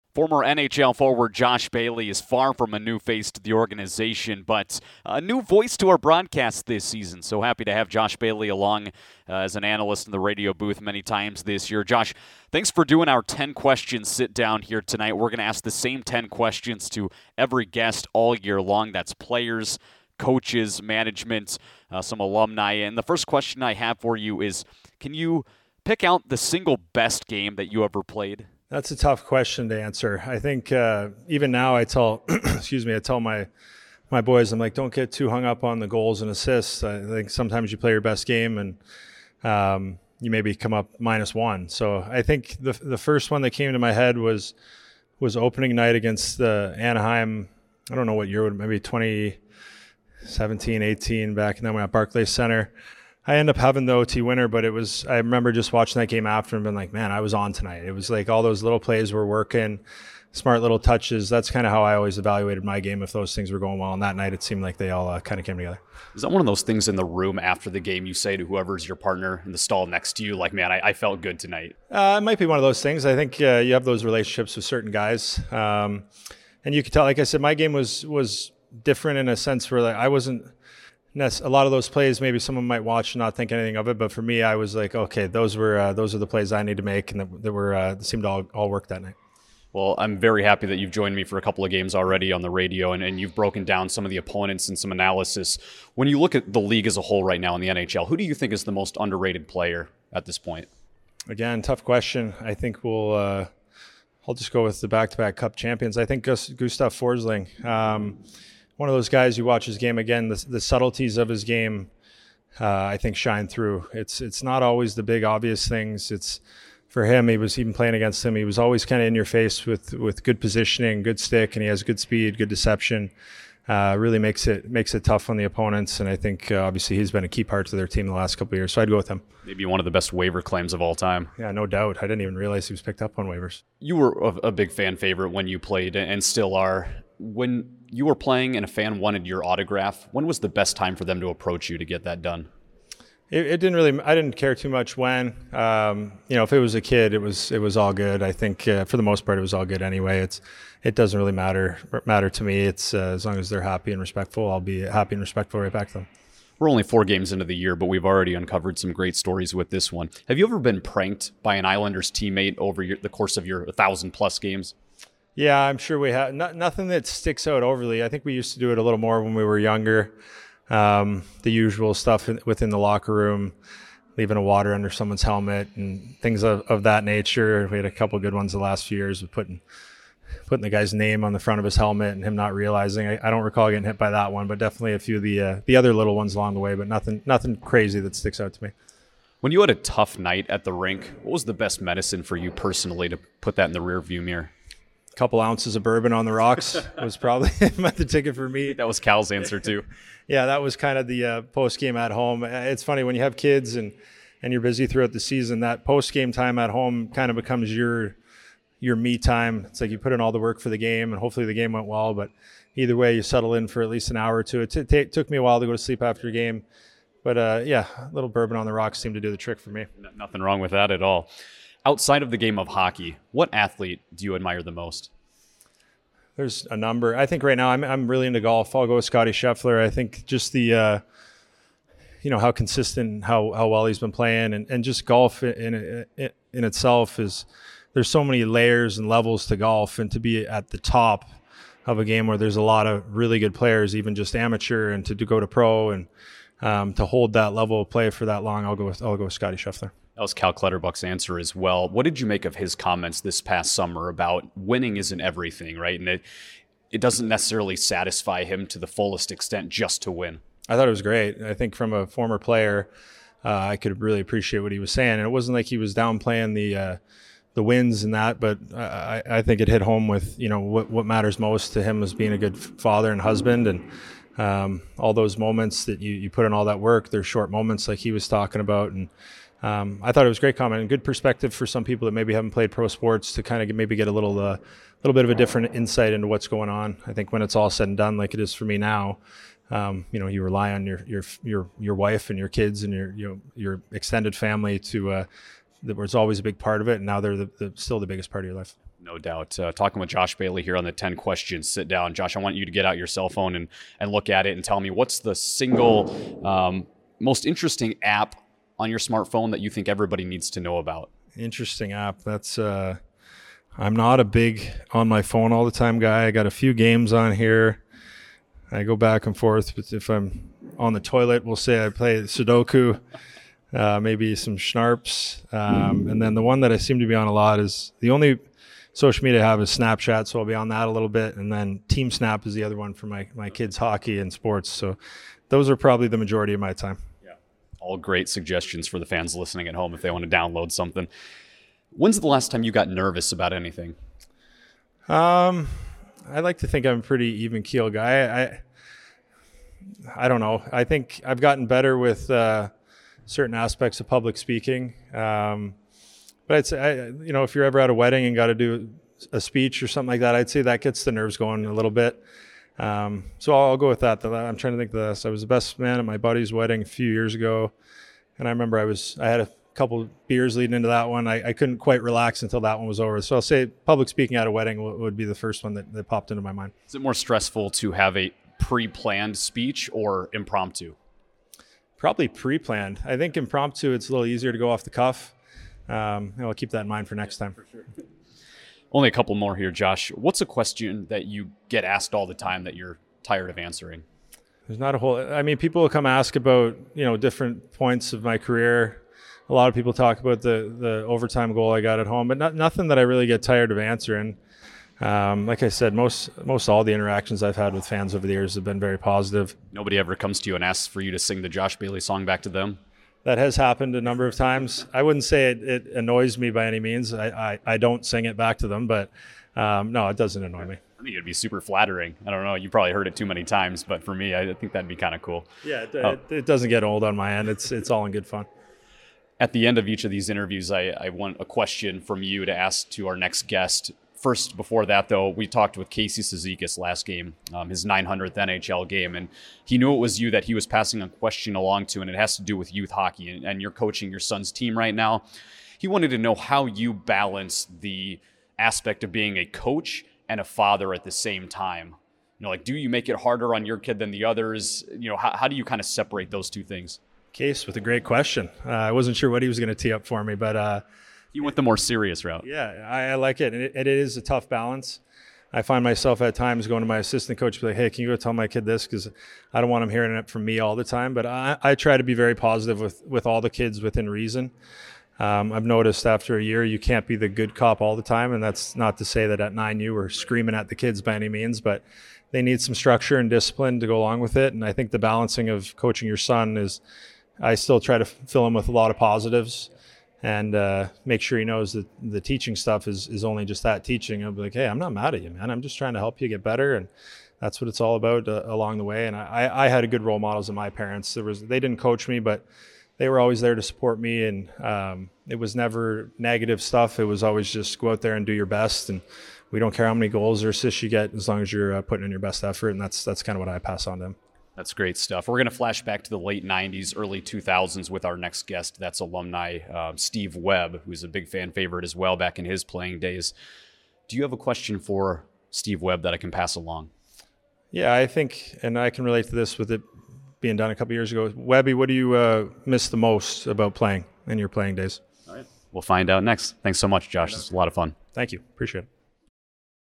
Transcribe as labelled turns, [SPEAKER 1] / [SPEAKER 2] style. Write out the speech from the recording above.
[SPEAKER 1] Former NHL forward Josh Bailey is far from a new face to the organization, but a new voice to our broadcast this season. So happy to have Josh Bailey along as an analyst in the radio booth many times this year. Josh, thanks for doing our 10 questions sit down here tonight. We're going to ask the same 10 questions to every guest all year long. That's players, coaches, management, some alumni. And the first question I have for you is, can you pick out the single best game that you ever played?
[SPEAKER 2] That's a tough question to answer. I think even now I tell, I tell my boys, I'm like, don't get too hung up on the goals and assists. I think sometimes you play your best game and you maybe come up -1. So I think the first one that came to my head was opening night against Anaheim. I don't know what year, maybe 2017, 18, back then we were at Barclays Center. I ended up having the OT winner, but I remember just watching that game after and being like, man, I was on tonight. It was like all those little plays were working, smart little touches. That's kind of how I always evaluated my game if those things were going well. And that night it seemed like they all kind of came together.
[SPEAKER 1] Is that one of those things in the room after the game you say to whoever's your partner in the stall next to you, like, man, I felt good tonight?
[SPEAKER 2] It might be one of those things. I think you have those relationships with certain guys. And you could tell, like I said, my game was different in a sense where I wasn't – a lot of those plays, maybe someone might watch and not think anything of it, but for me, I was like, okay, those are the plays I need to make, and that seemed to all work that night.
[SPEAKER 1] Well, I'm very happy that you've joined me for a couple of games already on the radio, and you've broken down some of the opponents and some analysis. When you look at the league as a whole right now in the NHL, who do you think is the most underrated player at this point?
[SPEAKER 2] Again, tough question. I think I'll just go with the back-to-back Cup champions. I think Gustav Forsling. One of those guys you watch his game again, the subtleties of his game, I think shine through. It's not always the big obvious things. It's for him. He was even playing against him. He was always kind of in your face with good positioning, good stick, and he has good speed, good deception. Really makes it tough on the opponents. And I think obviously he's been a key part to their team the last couple of years. So I'd go with him.
[SPEAKER 1] Maybe one of the best waiver claims of all time.
[SPEAKER 2] Yeah, no doubt. I didn't even realize he was picked up on waivers.
[SPEAKER 1] You were a big fan favorite when you played and still are. When you were playing and a fan wanted your autograph, when was the best time for them to approach you to get that done?
[SPEAKER 2] It didn't really. I didn't care too much when. If it was a kid, it was all good. I think for the most part, it was all good anyway. It doesn't really matter to me. It's as long as they're happy and respectful, I'll be happy and respectful right back to them.
[SPEAKER 1] We're only 4 games into the year, but we've already uncovered some great stories with this one. Have you ever been pranked by an Islanders teammate over the course of your 1,000+ games?
[SPEAKER 2] Yeah, I'm sure we have. Nothing that sticks out overly. I think we used to do it a little more when we were younger. The usual stuff within the locker room, leaving a water under someone's helmet and things of that nature. We had a couple good ones the last few years with putting the guy's name on the front of his helmet and him not realizing. I don't recall getting hit by that one, but definitely a few of the other little ones along the way, but nothing crazy that sticks out to me.
[SPEAKER 1] When you had a tough night at the rink, what was the best medicine for you personally to put that in the rearview mirror?
[SPEAKER 2] Couple ounces of bourbon on the rocks was probably the ticket for me.
[SPEAKER 1] That was Cal's answer too.
[SPEAKER 2] Yeah, that was kind of the post-game at home. It's funny when you have kids and you're busy throughout the season, that post-game time at home kind of becomes your me time. It's like you put in all the work for the game and hopefully the game went well, but either way you settle in for at least an hour or two. It took me a while to go to sleep after a game, but a little bourbon on the rocks seemed to do the trick for me.
[SPEAKER 1] Nothing wrong with that at all. Outside of the game of hockey, what athlete do you admire the most?
[SPEAKER 2] There's a number. I think right now I'm really into golf. I'll go with Scotty Scheffler. I think just the how consistent, how well he's been playing, and just golf in itself is there's so many layers and levels to golf, and to be at the top of a game where there's a lot of really good players, even just amateur, and to go to pro and to hold that level of play for that long, I'll go with Scotty Scheffler.
[SPEAKER 1] That was Cal Clutterbuck's answer as well. What did you make of his comments this past summer about winning isn't everything, right? And it doesn't necessarily satisfy him to the fullest extent just to win.
[SPEAKER 2] I thought it was great. I think from a former player, I could really appreciate what he was saying. And it wasn't like he was downplaying the wins and that, but I think it hit home with, what matters most to him is being a good father and husband, and all those moments that you put in all that work. They're short moments like he was talking about. And I thought it was a great comment and good perspective for some people that maybe haven't played pro sports to kind of maybe get a little bit of a different insight into what's going on. I think when it's all said and done, like it is for me now, you rely on your wife and your kids and your extended family to that was always a big part of it, and now they're still the biggest part of your life.
[SPEAKER 1] No doubt. Talking with Josh Bailey here on the 10 Questions Sit Down. Josh, I want you to get out your cell phone and look at it and tell me what's the single most interesting app on your smartphone that you think everybody needs to know about?
[SPEAKER 2] Interesting app. That's I'm not a big on my phone all the time guy. I got a few games on here. I go back and forth. But if I'm on the toilet, we'll say I play Sudoku, maybe some Schnarps. And then the one that I seem to be on a lot is the only social media I have is Snapchat, so I'll be on that a little bit. And then Team Snap is the other one for my kids' hockey and sports. So those are probably the majority of my time.
[SPEAKER 1] Yeah, all great suggestions for the fans listening at home if they want to download something. When's the last time you got nervous about anything?
[SPEAKER 2] I like to think I'm a pretty even keel guy. I don't know. I think I've gotten better with certain aspects of public speaking. But I'd say, if you're ever at a wedding and got to do a speech or something like that, I'd say that gets the nerves going a little bit. So I'll go with that. I'm trying to think of this. I was the best man at my buddy's wedding a few years ago. And I remember I had a couple beers leading into that one. I couldn't quite relax until that one was over. So I'll say public speaking at a wedding would be the first one that popped into my mind.
[SPEAKER 1] Is it more stressful to have a pre-planned speech or impromptu?
[SPEAKER 2] Probably pre-planned. I think impromptu, it's a little easier to go off the cuff. I'll keep that in mind for next time.
[SPEAKER 1] For sure. Only a couple more here, Josh. What's a question that you get asked all the time that you're tired of answering?
[SPEAKER 2] There's not a whole, people will come ask about, different points of my career. A lot of people talk about the overtime goal I got at home, but nothing that I really get tired of answering. Like I said, most all the interactions I've had with fans over the years have been very positive.
[SPEAKER 1] Nobody ever comes to you and asks for you to sing the Josh Bailey song back to them?
[SPEAKER 2] That has happened a number of times. I wouldn't say it annoys me by any means. I don't sing it back to them, but no, it doesn't annoy me.
[SPEAKER 1] I think it'd be super flattering. I don't know. You probably heard it too many times, but for me, I think that'd be kind of cool.
[SPEAKER 2] Yeah, it doesn't get old on my end. It's all in good fun.
[SPEAKER 1] At the end of each of these interviews, I want a question from you to ask to our next guest. First, before that, though, we talked with Casey Cizikas last game, his 900th NHL game, and he knew it was you that he was passing a question along to, and it has to do with youth hockey, and you're coaching your son's team right now. He wanted to know how you balance the aspect of being a coach and a father at the same time. Do you make it harder on your kid than the others? How do you kind of separate those two things?
[SPEAKER 2] Case with a great question. I wasn't sure what he was going to tee up for me, but
[SPEAKER 1] you went the more serious route.
[SPEAKER 2] Yeah, I like it. And it is a tough balance. I find myself at times going to my assistant coach and be like, hey, can you go tell my kid this? Because I don't want him hearing it from me all the time. But I try to be very positive with all the kids within reason. I've noticed after a year, you can't be the good cop all the time. And that's not to say that at 9U we're screaming at the kids by any means, but they need some structure and discipline to go along with it. And I think the balancing of coaching your son is I still try to fill him with a lot of positives. And make sure he knows that the teaching stuff is only just that teaching. I'll be like, hey, I'm not mad at you, man. I'm just trying to help you get better. And that's what it's all about along the way. And I had a good role models in my parents. They didn't coach me, but they were always there to support me. And it was never negative stuff. It was always just go out there and do your best. And we don't care how many goals or assists you get as long as you're putting in your best effort. And that's kind of what I pass on to them.
[SPEAKER 1] That's great stuff. We're going to flash back to the late 90s, early 2000s with our next guest. That's alumni Steve Webb, who's a big fan favorite as well back in his playing days. Do you have a question for Steve Webb that I can pass along?
[SPEAKER 2] Yeah, I think, and I can relate to this with it being done a couple years ago. Webby, what do you miss the most about playing in your playing days?
[SPEAKER 1] All right. We'll find out next. Thanks so much, Josh. It's a lot of fun.
[SPEAKER 2] Thank you. Appreciate it.